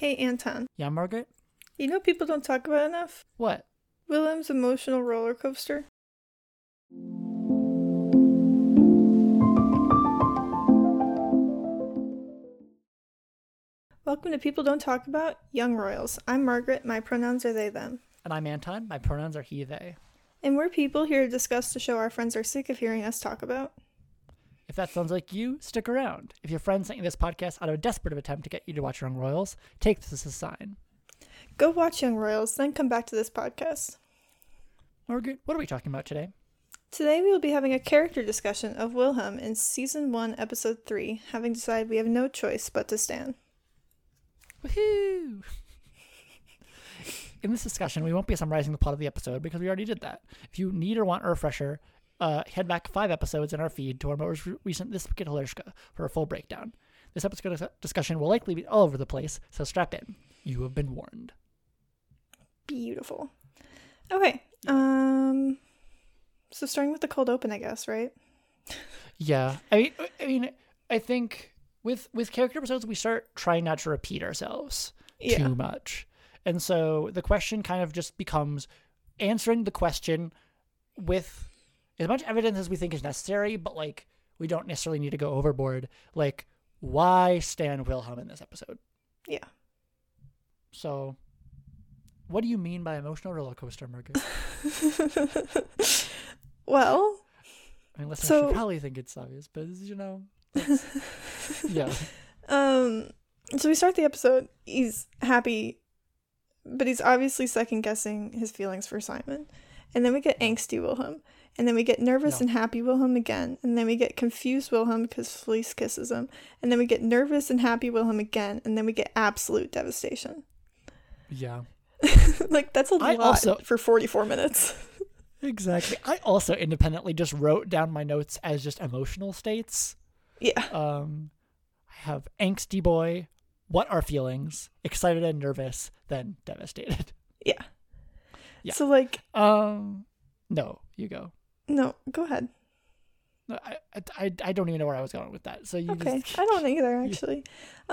Hey, Anton. Yeah, Margaret? You know people don't talk about enough? What? Willem's emotional roller coaster. Welcome to People Don't Talk About Young Royals. I'm Margaret. My pronouns are they, them. And I'm Anton. My pronouns are he, they. And we're people here to discuss the show our friends are sick of hearing us talk about. If that sounds like you, stick around. If your friend sent you this podcast out of a desperate attempt to get you to watch Young Royals, take this as a sign. Go watch Young Royals, then come back to this podcast. Margaret, what are we talking about today? Today we will be having a character discussion of Wilhelm in Season 1, Episode 3, having decided we have no choice but to stand. Woohoo! In this discussion, we won't be summarizing the plot of the episode because we already did that. If you need or want a refresher, head back 5 episodes in our feed to our most recent This Week at Hilarska for a full breakdown. This episode discussion will likely be all over the place, so strap in. You have been warned. Beautiful. Okay, so starting with the cold open, I guess, right? Yeah, I mean, I think with character episodes, we start trying not to repeat ourselves too much. And so the question kind of just becomes answering the question with as much evidence as we think is necessary, but like we don't necessarily need to go overboard. Like, why stan Wilhelm in this episode? Yeah. So, what do you mean by emotional roller coaster, Margaret? Well, I mean, listeners should probably think it's obvious, but yeah. So we start the episode. He's happy, but he's obviously second guessing his feelings for Simon. And then we get angsty Wilhelm. And then we get nervous and happy Wilhelm again. And then we get confused Wilhelm because Felice kisses him. And then we get nervous and happy Wilhelm again. And then we get absolute devastation. Yeah. Like, that's a lot for 44 minutes. Exactly. I also independently just wrote down my notes as just emotional states. Yeah. I have angsty boy, what are feelings, excited and nervous, then devastated. Yeah. Yeah. So, like... No, you go. No, go ahead. No, I don't even know where I was going with that. So you Okay, just... I don't either, actually.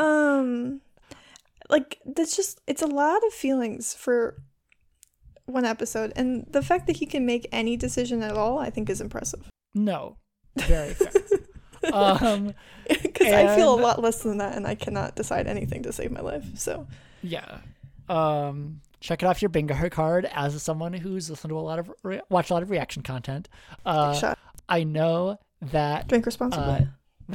Like, it's a lot of feelings for one episode, and the fact that he can make any decision at all, I think is impressive. No, very fair. Because I feel a lot less than that, and I cannot decide anything to save my life, so. Yeah. Check it off your bingo card as someone who's listened to watched a lot of reaction content. I know that drink responsibly.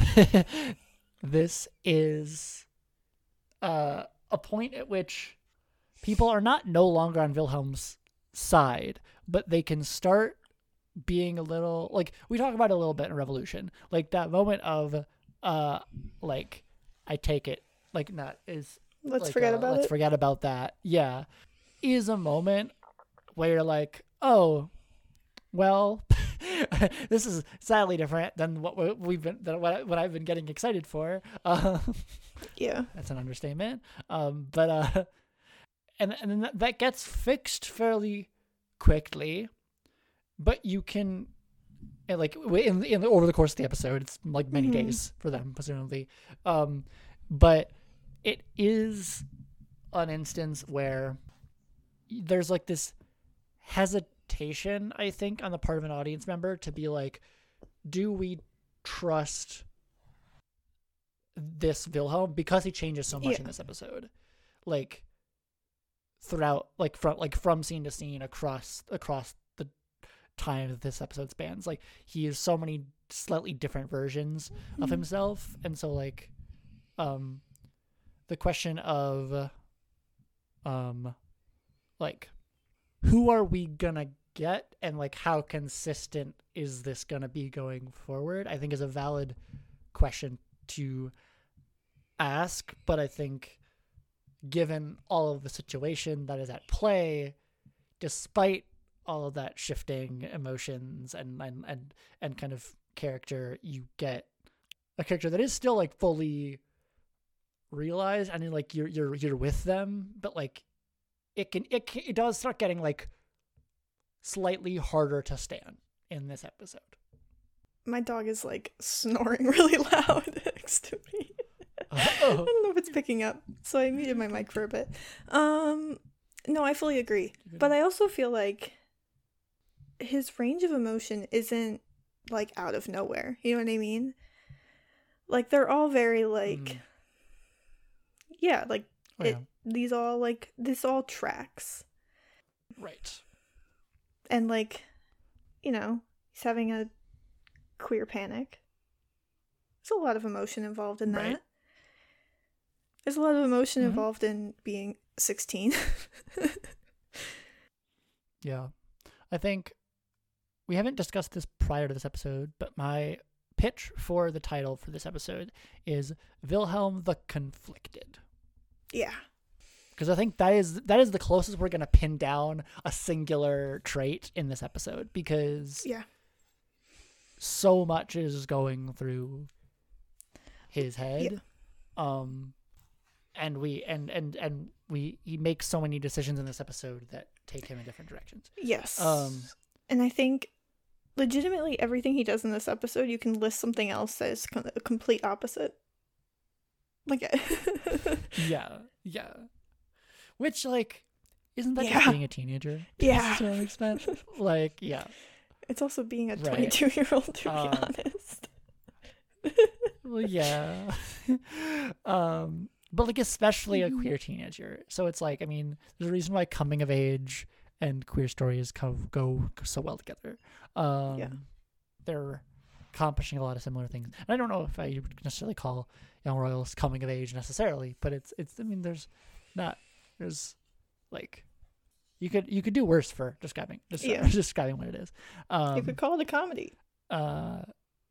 This is a point at which people are no longer on Wilhelm's side, but they can start being a little, like, we talk about it a little bit in Revolution, like that moment of like, I take it, like, not is let's forget about that. Yeah. Is a moment where you're like, oh, well, this is sadly different than what I've been getting excited for. Yeah, that's an understatement. But and then that gets fixed fairly quickly, but you can, like, in over the course of the episode, it's like many days for them presumably, but it is an instance where there's like this hesitation, I think, on the part of an audience member to be like, do we trust this Wilhelm, because he changes so much in this episode, like throughout, like from scene to scene across the time that this episode spans. Like, he is so many slightly different versions of himself, and so like the question of like, who are we gonna get, and like how consistent is this gonna be going forward, I think is a valid question to ask. But I think given all of the situation that is at play, despite all of that shifting emotions and kind of character, you get a character that is still like fully realized, and like you're with them, but like it does start getting like slightly harder to stand in this episode. My dog is like snoring really loud next to me. I don't know if it's picking up, so I muted my mic for a bit. No, I fully agree. But I also feel like his range of emotion isn't like out of nowhere. You know what I mean? Like they're all very like yeah, like these all like this all tracks. Right. And like, you know, he's having a queer panic. There's a lot of emotion involved in that. Right. There's a lot of emotion involved in being 16. Yeah. I think we haven't discussed this prior to this episode, but my pitch for the title for this episode is Wilhelm the Conflicted. Yeah. Because I think that is the closest we're going to pin down a singular trait in this episode, because so much is going through his head. Yeah. And he makes so many decisions in this episode that take him in different directions. Yes. And I think legitimately everything he does in this episode, you can list something else that is a complete opposite. Like yeah. Which, like, isn't that just being a teenager? Yeah. To an extent? Like, yeah. It's also being a 22-year-old, to be honest. Well, yeah. But, like, especially a queer teenager. So it's like, I mean, there's a reason why coming of age and queer stories go so well together. They're accomplishing a lot of similar things. And I don't know if I would necessarily call Young Royals coming of age necessarily, but it's I mean, there's like you could do worse for describing what it is. You could call it a comedy. I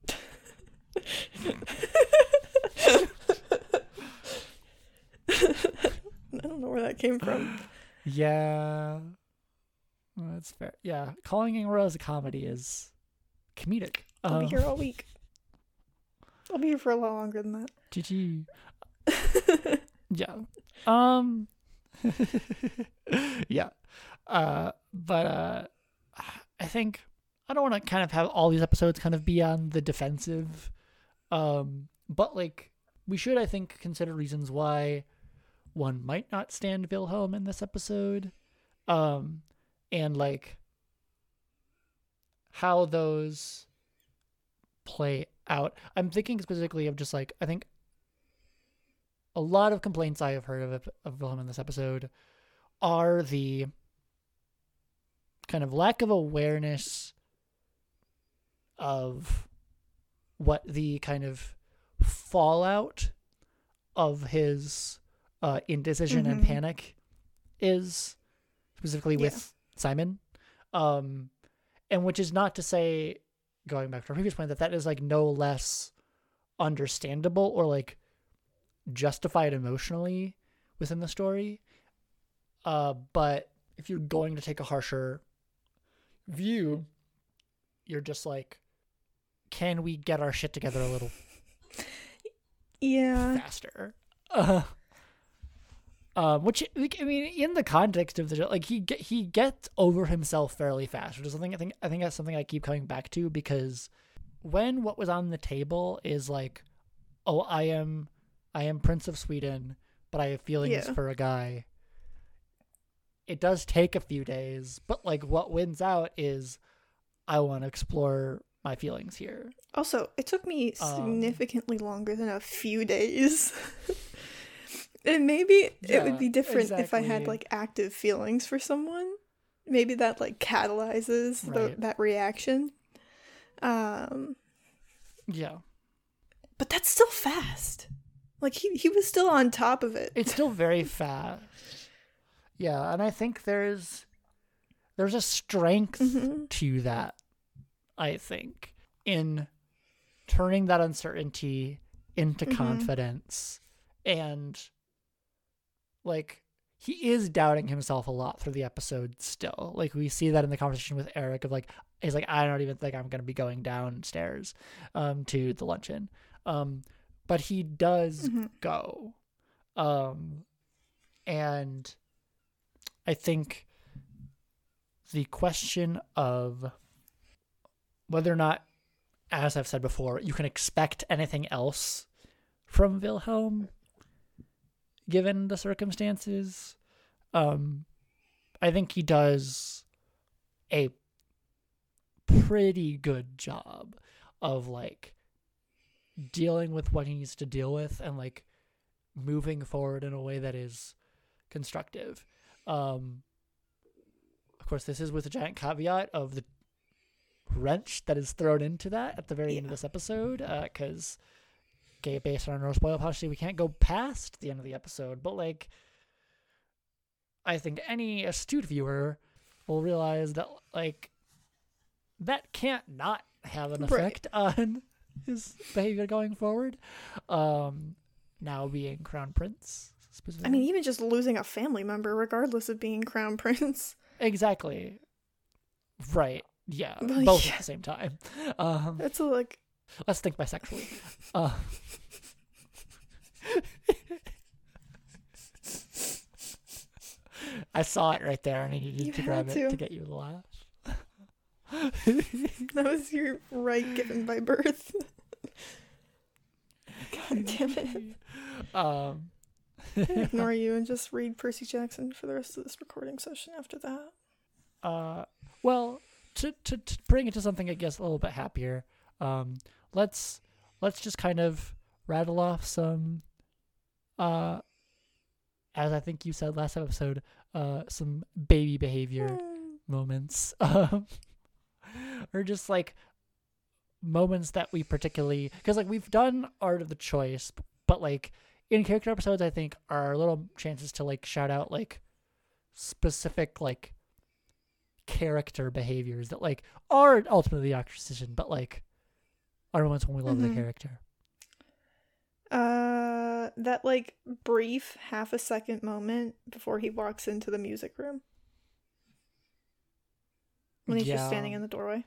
don't know where that came from. Yeah, well, that's fair. Yeah, calling Young Royals a comedy is comedic. I'll be here all week. I'll be here for a lot longer than that. GG. Yeah. Yeah. But I think I don't want to kind of have all these episodes kind of be on the defensive. But like we should, I think, consider reasons why one might not stand Wilhelm in this episode. And like how those play out. I'm thinking specifically of just like, I think a lot of complaints I have heard of Wilhelm in this episode are the kind of lack of awareness of what the kind of fallout of his indecision and panic is, specifically with Simon. And which is not to say, going back to our previous point, that is like no less understandable or like justified emotionally within the story. But if you're going to take a harsher view, you're just like, can we get our shit together a little faster? Which, I mean, in the context of the show, like he gets over himself fairly fast, which is something I think that's something I keep coming back to, because when what was on the table is like, oh, I am Prince of Sweden, but I have feelings for a guy. It does take a few days, but like what wins out is I want to explore my feelings here. Also, it took me significantly longer than a few days. And maybe it would be different if I had like active feelings for someone. Maybe that like catalyzes that reaction. Yeah. But that's still fast. Like he was still on top of it. It's still very fast. Yeah, and I think there's a strength to that, I think, in turning that uncertainty into confidence. And like he is doubting himself a lot through the episode still. Like we see that in the conversation with Eric of like, he's like, I don't even think I'm going to be going downstairs to the luncheon. But he does go. And I think the question of whether or not, as I've said before, you can expect anything else from Wilhelm, given the circumstances. I think he does a pretty good job of like dealing with what he needs to deal with and like moving forward in a way that is constructive. Of course, this is with a giant caveat of the wrench that is thrown into that at the very end of this episode, because based on our spoiler policy, we can't go past the end of the episode, but like I think any astute viewer will realize that like that can't not have an effect on his behavior going forward. Now being Crown Prince specifically. I mean, even just losing a family member regardless of being Crown Prince. Exactly. Right. Yeah. Well, both at the same time. That's like... Let's think bisexually. I saw it right there and I needed to grab it to get you to laugh. That was your right given by birth. God damn it. Ignore you and just read Percy Jackson for the rest of this recording session after that. Well, to bring it to something I guess a little bit happier, let's just kind of rattle off some as I think you said last episode, some baby behavior moments. Or just like moments that we particularly, because like we've done Art of the Choice, but like in character episodes I think are little chances to like shout out like specific like character behaviors that like are ultimately the actor's decision, but like are moments when we love the character. That like brief half a second moment before he walks into the music room when he's just standing in the doorway.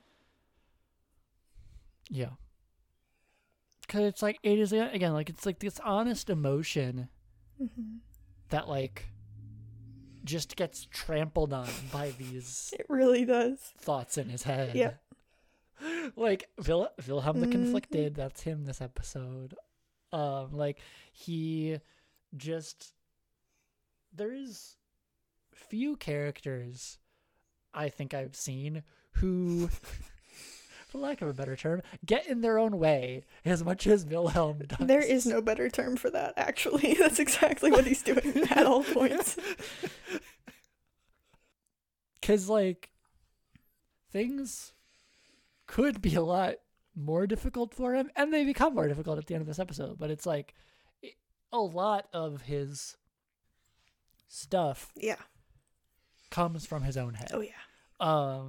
Yeah. Because it's like, it is, again, like, it's like this honest emotion that, like, just gets trampled on by these... It really does. ...thoughts in his head. Yeah. Like, Wilhelm the Conflicted, that's him this episode. Like, he just... There is few characters I think I've seen who... for lack of a better term, get in their own way as much as Wilhelm does. There is no better term for that, actually. That's exactly what he's doing at all points. Because, like, things could be a lot more difficult for him, and they become more difficult at the end of this episode, but it's like a lot of his stuff comes from his own head. Oh, yeah.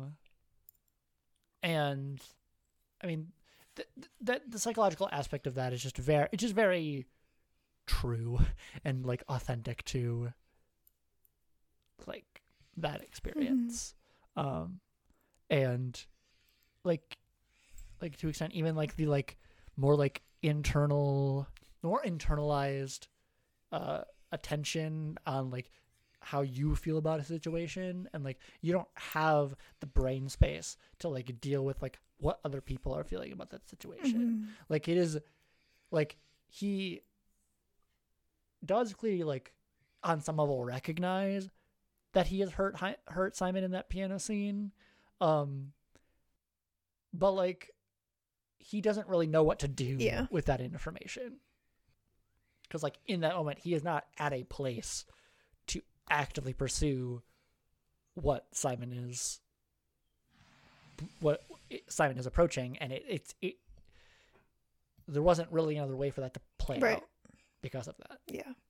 And I mean, the psychological aspect of that is just very true and like authentic to like that experience. And like to extent even like the like more like internalized attention on like how you feel about a situation, and like you don't have the brain space to like deal with like what other people are feeling about that situation. Like it is like he does clearly like on some level recognize that he has hurt Simon in that piano scene, but like he doesn't really know what to do with that information, because like in that moment he is not at a place to actively pursue what Simon is approaching, and it there wasn't really another way for that to play out because of that.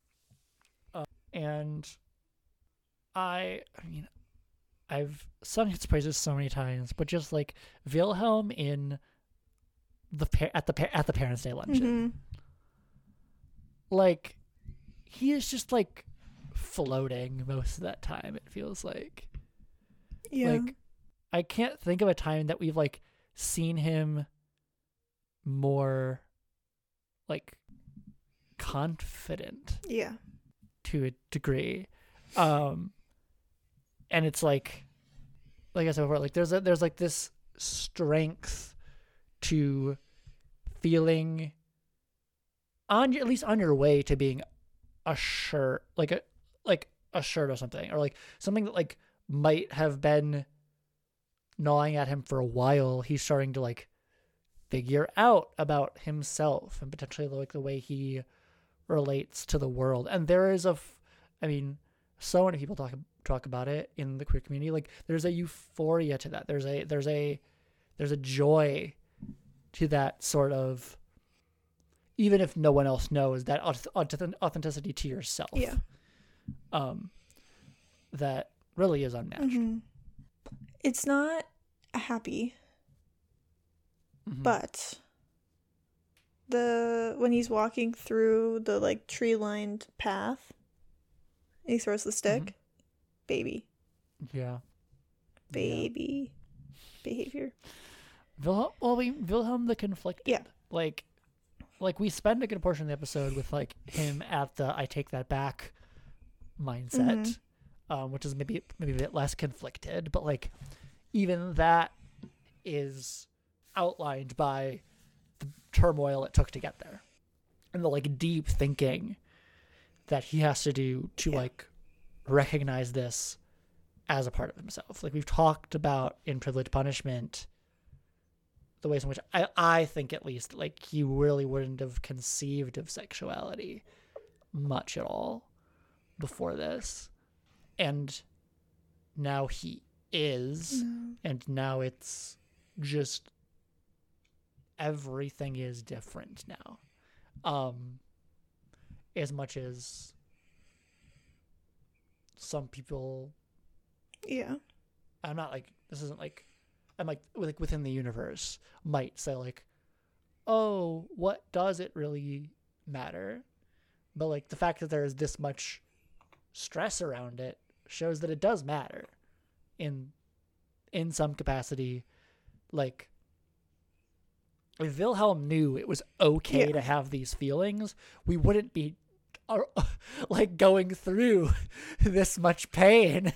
And I mean, I've sung its praises so many times, but just like Wilhelm in at the Parents' Day luncheon, like he is just like floating most of that time, it feels like. Like I can't think of a time that we've like seen him more like confident to a degree, and it's like I said before, like there's like this strength to feeling at least on your way to being assured, like assured of something, or like something that like might have been gnawing at him for a while, he's starting to like figure out about himself and potentially like the way he relates to the world. And there is I mean, so many people talk about it in the queer community. Like there's a euphoria to that. There's a joy to that sort of, even if no one else knows, that authenticity to yourself. Yeah. That really is unmatched. Mm-hmm. It's not happy, but when he's walking through the like tree-lined path, and he throws the stick, baby. Yeah. Baby behavior. Wilhelm the conflicted. Yeah. Like we spend a good portion of the episode with like him at the I take that back mindset, which is maybe a bit less conflicted, but like even that is outlined by the turmoil it took to get there, and the like deep thinking that he has to do to like recognize this as a part of himself. Like we've talked about in Privileged Punishment, the ways in which I think at least like he really wouldn't have conceived of sexuality much at all before this, and now he is, and now it's just everything is different now, as much as some people, I'm not like, this isn't like, I'm like within the universe might say like, oh, what does it really matter? But like the fact that there is this much stress around it shows that it does matter in some capacity. Like if Wilhelm knew it was okay to have these feelings, we wouldn't be like going through this much pain.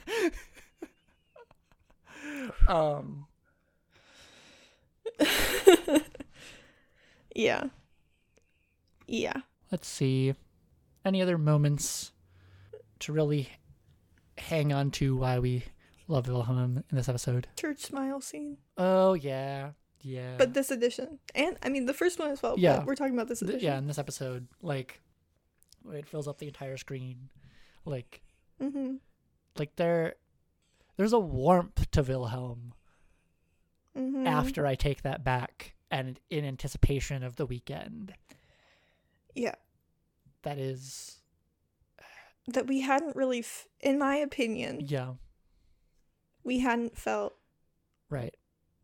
Yeah. Let's see. Any other moments to really hang on to why we love Wilhelm in this episode? Church smile scene. Oh, yeah. But this edition. And, I mean, the first one as well. Yeah. But we're talking about this edition. In this episode, like, it fills up the entire screen. Like, like there's a warmth to Wilhelm after I take that back and in anticipation of the weekend. Yeah. That is... that we hadn't really, in my opinion, we hadn't felt right.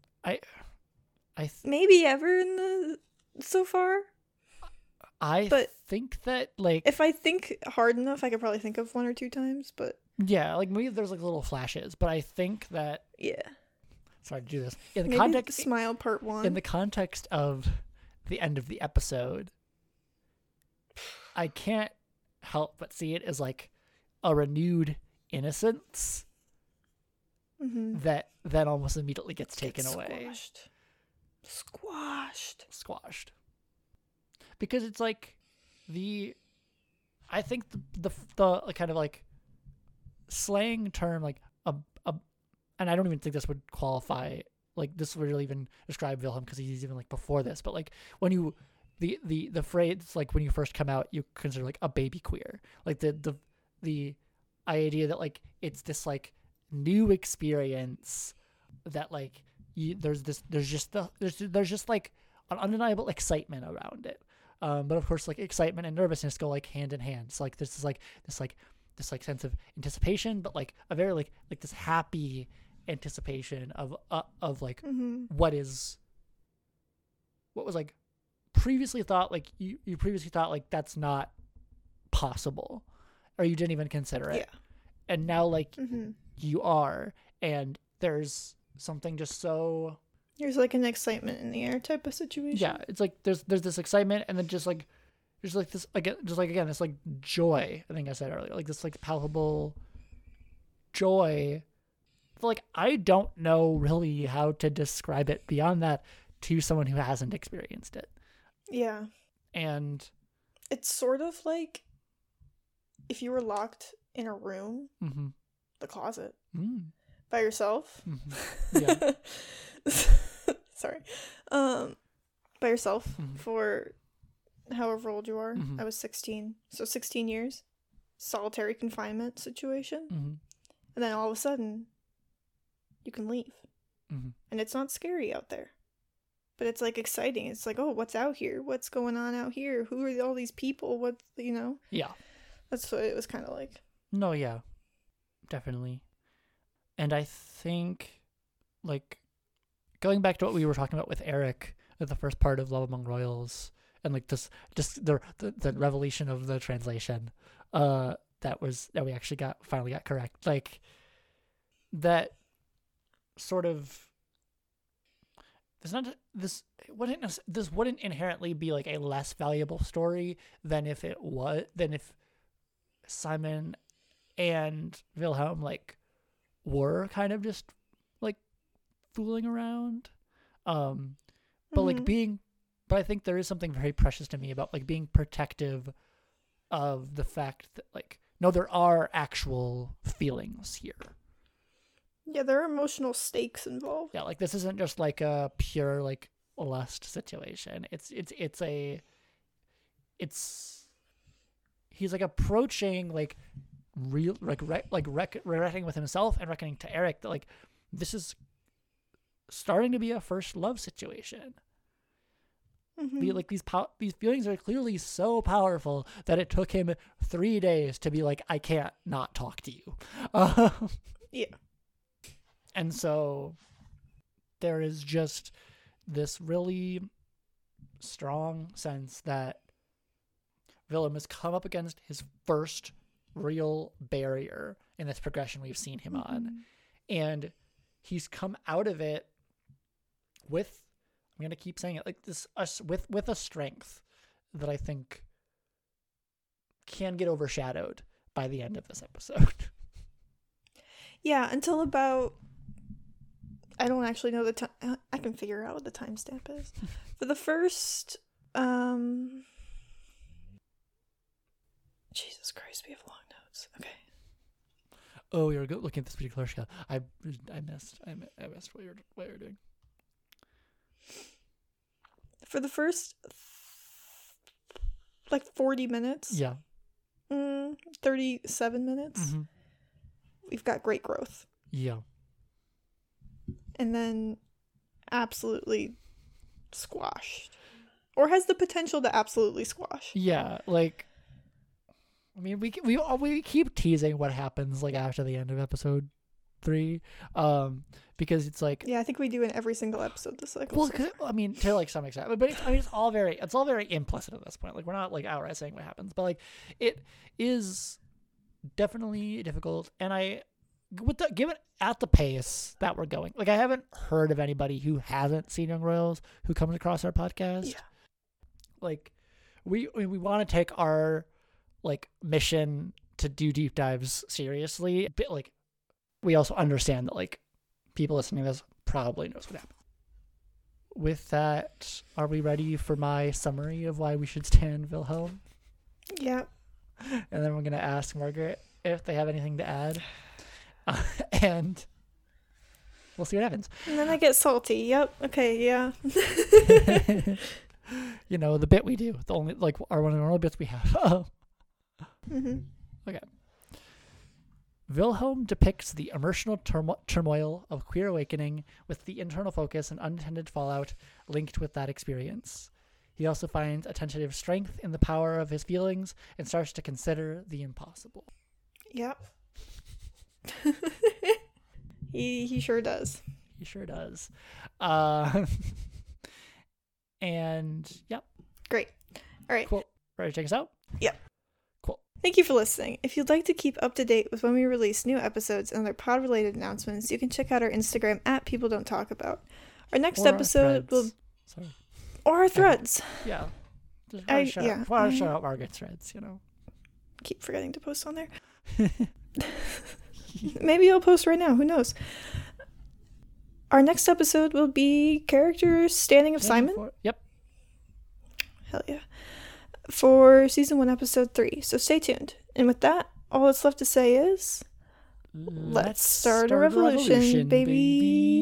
maybe ever so far. But think that like if I think hard enough, I could probably think of one or two times. But like maybe there's like little flashes. But I think that sorry to do this in the maybe context smile part one in the context of the end of the episode. I can't help but see it as like a renewed innocence that then almost immediately gets taken away. Squashed. Because it's like I think the kind of like slang term like and I don't even think this would qualify, like this would really even describe Wilhelm because he's even like before this, but like when you the phrase like when you first come out you consider like a baby queer, like the idea that like it's this like new experience that like there's just like an undeniable excitement around it, but of course like excitement and nervousness go like hand in hand. So like this is like this sense of anticipation, but like a very like this happy anticipation of like what was like previously thought like you previously thought like that's not possible, or you didn't even consider it, and now like you are, and there's something just so there's like an excitement in the air type of situation. Yeah, it's like there's this excitement, and then just like there's like this again, this like joy. I think I said earlier, like this like palpable joy. Like I don't know really how to describe it beyond that to someone who hasn't experienced it. Yeah. And It's sort of like if you were locked in a room, Mm-hmm. the closet, Mm. by yourself. Mm-hmm. Yeah. Sorry. By yourself Mhm. for however old you are. Mhm. I was 16. So 16 years. Solitary confinement situation. Mm-hmm. And then all of a sudden, you can leave. Mm-hmm. And it's not scary out there. But it's like exciting. It's like, oh, what's out here? What's going on out here? Who are all these people? What, you know? Yeah. That's what it was kind of like. No, yeah. Definitely. And I think, like, going back to what we were talking about with Eric at the first part of Love Among Royals, and like this, just the revelation of the translation, that we actually finally got correct. Like, that sort of, this wouldn't inherently be like a less valuable story than if Simon and Wilhelm like were kind of just like fooling around. But like but I think there is something very precious to me about like being protective of the fact that like, no, there are actual feelings here. Yeah, there are emotional stakes involved. Yeah, like this isn't just like a pure like lust situation. He's like approaching like real reckoning with himself and reckoning to Eric that like this is starting to be a first love situation. Like these feelings are clearly so powerful that it took him 3 days to be like, I can't not talk to you. Yeah. And so there is just this really strong sense that Willem has come up against his first real barrier in this progression we've seen him on. And he's come out of it with, I'm going to keep saying it, like this, with a strength that I think can get overshadowed by the end of this episode. Yeah, until about, I don't actually know the time. I can figure out what the timestamp is. For the first, Jesus Christ, we have long notes. Okay. Oh, you're looking at this particular scale. I missed what you're doing. For the first, like 40 minutes. Yeah. 37 minutes. We've got great growth. Yeah. And then absolutely squashed. Or has the potential to absolutely squash. Yeah, like, I mean, we keep teasing what happens like after the end of episode 3, because it's like, yeah, I think we do in every single episode this cycle. well, I mean, to like some extent, but it's all very implicit at this point. Like, we're not like outright saying what happens, but like it is definitely difficult. And given at the pace that we're going, like I haven't heard of anybody who hasn't seen Young Royals who comes across our podcast. Yeah. Like we want to take our like mission to do deep dives seriously, but like we also understand that like people listening to this probably knows what happened. With that, are we ready for my summary of why we should stand Wilhelm? Yeah. And then we're gonna ask Margaret if they have anything to add. And we'll see what happens. And then I get salty. Yep. Okay. Yeah. You know, the bit we do, the only like one of the only bits we have. Okay. Wilhelm depicts the emotional turmoil of queer awakening with the internal focus and unintended fallout linked with that experience. He also finds a tentative strength in the power of his feelings and starts to consider the impossible. Yep. He sure does. He sure does. And yep. Great. All right. Cool. Ready to check us out? Yep. Cool. Thank you for listening. If you'd like to keep up to date with when we release new episodes and other pod-related announcements, you can check out our Instagram at People Don't Talk About. Our next episode will... Sorry. Or our threads. Yeah. Just shout out Margaret's threads, you know. Keep forgetting to post on there. Maybe I'll post right now. Who knows? Our next episode will be character standing of Simon. Yep. Hell yeah. for season 1, episode 3. So stay tuned. And with that, all that's left to say is, let's start a revolution, baby.